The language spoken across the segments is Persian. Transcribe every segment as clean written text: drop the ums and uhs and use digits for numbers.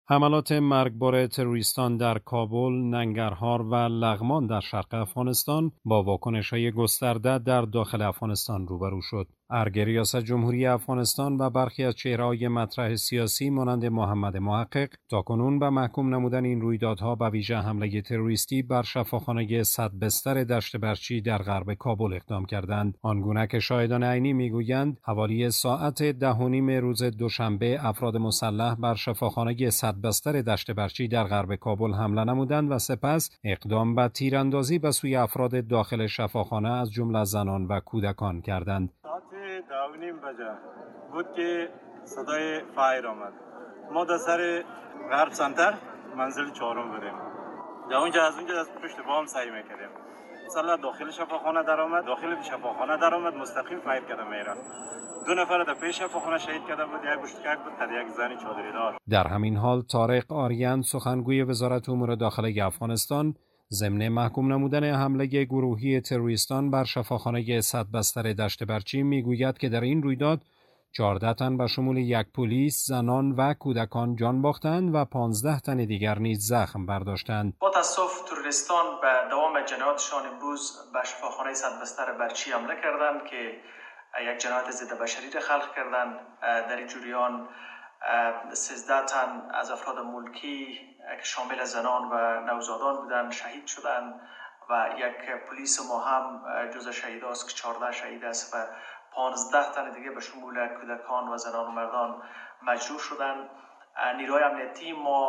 حملات مرگبار تروریستان در کابل، ننگرهار و لغمان در شرق افغانستان با واکنش‌های گسترده در داخل افغانستان روبرو شد. ارگ ریاست جمهوری افغانستان و برخی از چهره‌های مطرح سیاسی مانند محمد محقق تاکنون به محکوم نمودن این رویدادها به ویژه حمله تروریستی بر شفاخانه 100 بستر دشت برچی در غرب کابل اقدام کردند. آنگونه که شاهدان عینی میگویند حوالی ساعت 10:30 روز دوشنبه افراد مسلح بر شفاخانه 100 بستر دشت برچی در غرب کابل حمله نمودند و سپس اقدام به تیراندازی به سوی افراد داخل شفاخانه از جمله زنان و کودکان کردند. 10:30 بجه بود که صدای فایر آمد. ما در سر غرب سنتر منزل چهارم بودیم. از اونجا از پشت بام سعی میکردیم. مثلا داخل شفاخانه در آمد مستقیم فایر کرده میرفت. 2 نفر در پیش شفاخانه شهید کرده بود، یک بشتکک بود، یک زن چادری دار. در همین حال طارق آریان سخنگوی وزارت امور داخلی افغانستان ضمن محکوم نمودن حمله گروهی تروریستان بر شفاخانه 100 بستر دشت برچی میگوید که در این رویداد 14 تن به شمول یک پلیس، زنان و کودکان جان باختند و 15 تن دیگر نیز زخم برداشتند. با تاسف تروریستان به دوام جنایاتشان امروز به شفاخانه 100 بستر برچی حمله کردند که یک جنایت ضد بشری را خلق کردند. در این جریان 13 تن از افراد ملکی که شامل زنان و نوزادان بودند شهید شدند و یک پلیس ما هم جز شهید است که 14 شهید است و 15 تن دیگه به شمول کودکان و زنان و مردان مجروح شدند. نیروهای امنیتی ما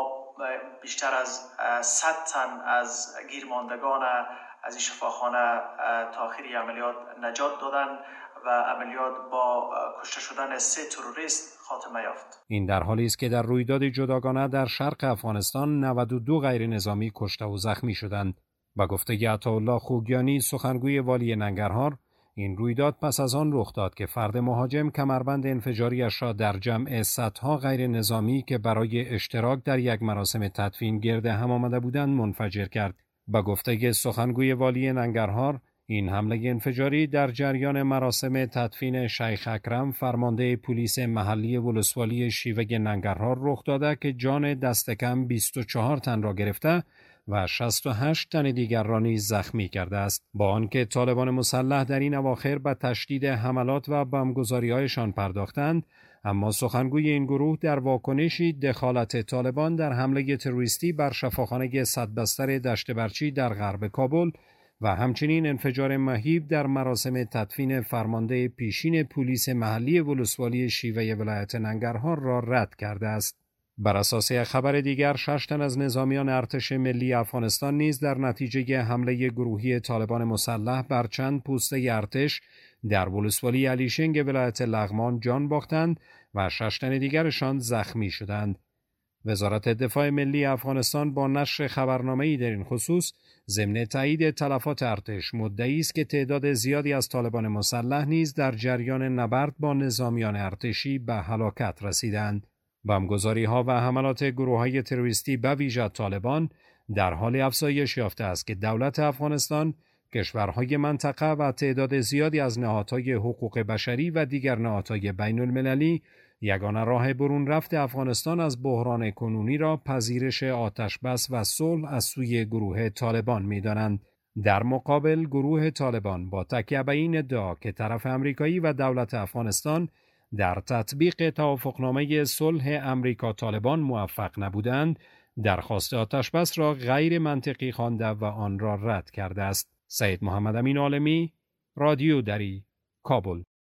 بیشتر از 100 تن از گیرماندگان از این شفاخانه تا آخر عملیات نجات دادند و عملیات با کشته شدن 3 تروریست خاتمه یافت. این در حالی است که در رویداد جداگانه در شرق افغانستان 92 غیر نظامی کشته و زخمی شدند. با گفته عطاالله خوگیانی سخنگوی والی ننگرهار، این رویداد پس از آن رخ داد که فرد مهاجم کمربند انفجاریش را در جمع صدها غیر نظامی که برای اشتراک در یک مراسم تدفین گرد هم آمده بودند منفجر کرد. با گفته سخنگوی والی ننگرهار، این حمله انفجاری در جریان مراسم تدفین شیخ اکرم فرمانده پلیس محلی ولسوالی شیوه ننگرهار رخ داده که جان دست کم 24 تن را گرفته و 68 تن دیگر را نیز زخمی کرده است. با آنکه طالبان مسلح در این اواخر به تشدید حملات و بمبگذاری‌هایشان پرداختند، اما سخنگوی این گروه در واکنشی دخالت طالبان در حمله تروریستی بر شفاخانه 100 بستر دشت برچی در غرب کابل و همچنین انفجار مهیب در مراسم تدفین فرمانده پیشین پلیس محلی ولسوالی شیوه ولایت ننگرهار را رد کرده است. بر اساس خبر دیگر 6 تن از نظامیان ارتش ملی افغانستان نیز در نتیجه حمله گروهی طالبان مسلح بر چند پوسته ارتش در ولسوالی علیشنگ ولایت لغمان جان باختند و 6 تن دیگرشان زخمی شدند. وزارت دفاع ملی افغانستان با نشر خبرنامه‌ای در این خصوص ضمن تایید تلفات ارتش مدعی است که تعداد زیادی از طالبان مسلح نیز در جریان نبرد با نظامیان ارتشی به هلاکت رسیدند. بمبگذاری‌ها و حملات گروه‌های تروریستی به ویژه طالبان در حال افزایش یافته است که دولت افغانستان، کشورهای منطقه و تعداد زیادی از نهادهای حقوق بشری و دیگر نهادهای بین‌المللی یگانه راه برون رفت افغانستان از بحران کنونی را پذیرش آتشبس و صلح از سوی گروه طالبان می‌دانند. در مقابل گروه طالبان با تکیه به این ادعا که طرف آمریکایی و دولت افغانستان در تطبیق توافقنامه صلح آمریکا طالبان موفق نبودند، درخواست آتشبس را غیر منطقی خوانده و آن را رد کرده است. سید محمد امین عالمی، رادیو دری، کابل.